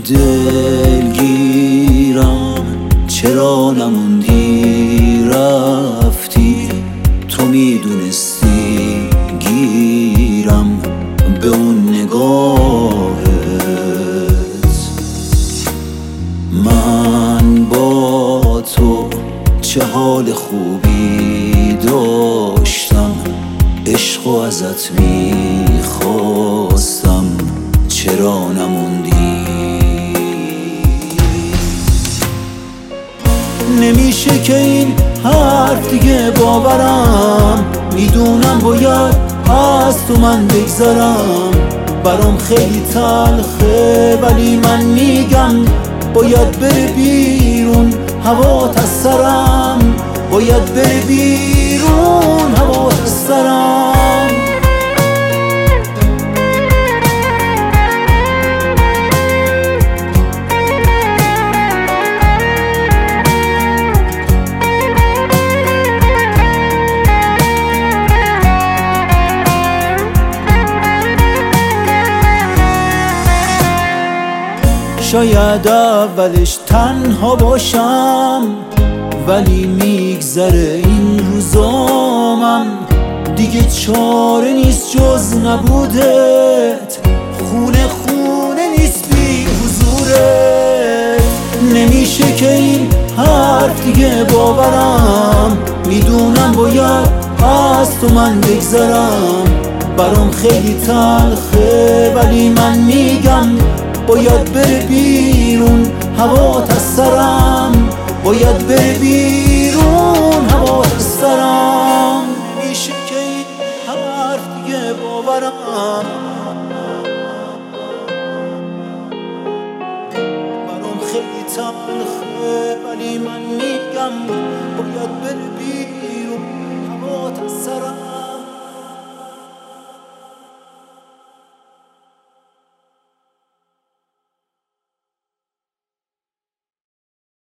دلگیرم چرا نموندی رفتی، تو میدونستی گیرم به اون نگاهت. من با تو چه حال خوبی داشتم، عشقو ازت میخواستم چرا نموندی. نمیشه که این حرف دیگه باورم، میدونم باید از تو من بگذرم. برام خیلی تلخه ولی من میگم باید بره بیرون هوات از سرم، باید بره بیرون هوات از سرم. شاید اولش تنها باشم ولی میگذره این روزامم، دیگه چاره نیست جز نبودت، خونه خونه نیست بی حضورت. نمیشه که این حرف دیگه باورم، میدونم باید از تو من بگذرم. برام خیلی تلخه ولی من میگم باید بره بیرون هوات از سرم، باید بره بیرون هوات از سرم. نمیشه که این حرف دیگه باورم، برام خیلی تلخه ولی من میگم باید بره بیرون هوات از سرم.